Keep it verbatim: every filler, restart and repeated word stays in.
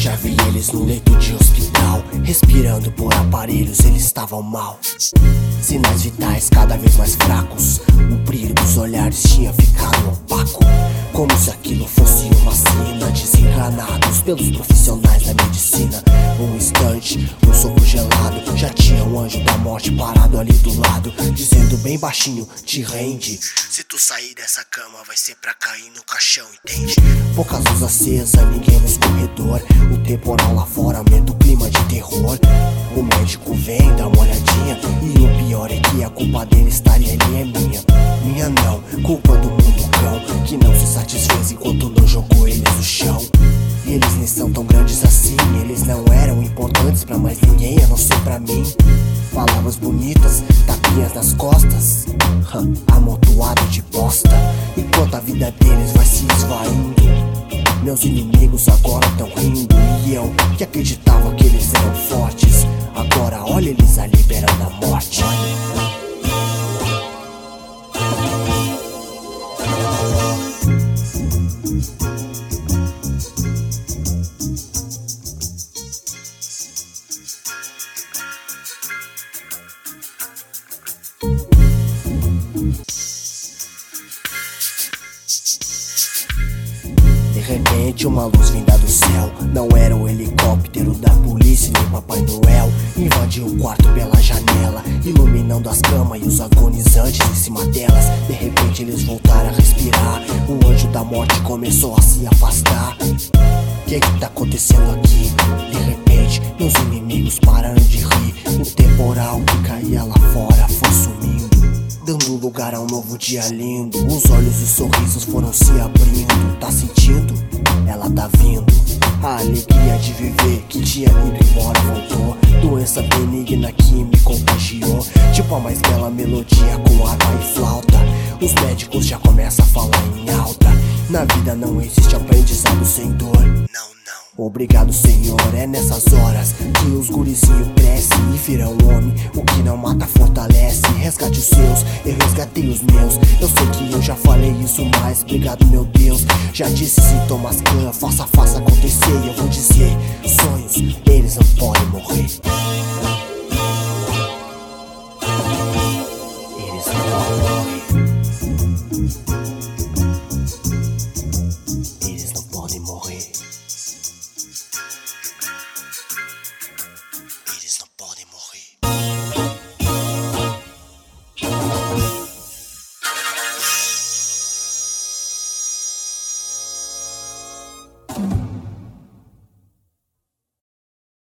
Já vi eles no leito de hospital, respirando por aparelhos, eles estavam mal. Sinais vitais cada vez mais fracos, o brilho dos olhares tinha ficado opaco, como se aquilo fosse uma sina. Desencanados pelos profissionais da medicina. Um instante, um soco gelado, já tinha um anjo da morte parado ali do lado, dizendo bem baixinho: te rende. Se tu sair dessa cama vai ser pra cair no caixão, entende? Poucas luzes acesas, ninguém no escorredor. O temporal lá fora aumenta o clima de terror. O médico vem, dá uma olhadinha, e o pior é que a culpa dele estaria ali é minha. Minha não, culpa do mundo cão, que não se satisfez enquanto não jogou eles no chão. E eles nem são tão grandes assim, eles não eram importantes pra mais ninguém, a não ser pra mim. Palavras bonitas, tapinhas nas costas, hum, amontoado de bosta, enquanto a vida deles vai se esvaindo. Meus inimigos agora tão rindo, e eu, que acreditava que eles eram fortes, agora olha eles ali beirando a morte. De repente uma luz vinda do céu, não era o helicóptero da polícia nem Papai Noel. Invadiu o quarto pela janela, iluminando as camas e os agonizantes em cima delas. De repente eles voltaram a respirar, o anjo da morte começou a se afastar. Que que tá acontecendo aqui? De repente meus inimigos pararam de rir. O temporal que caía lá fora foi sumindo, dando lugar a um novo dia lindo. Os olhos e os sorrisos foram se abrindo. Tá sentindo? Ela tá vindo. A alegria de viver que tinha ido embora voltou. Doença benigna que me contagiou, tipo a mais bela melodia com harpa e flauta. Os médicos já começam a falar em alta. Na vida não existe aprendizado sem dor. Não, não. Obrigado, Senhor, é nessas horas que os gurizinhos crescem e viram homem. O que não mata fortalece. Resgate os seus, eu resgatei os meus. Eu sei que eu já falei isso, mas obrigado, meu Deus. Já disse se Thomas Kahn, faça, faça acontecer. E eu vou dizer, sonhos, eles não podem morrer. Eles não podem morrer. Eles não podem morrer. Eles não podem morrer.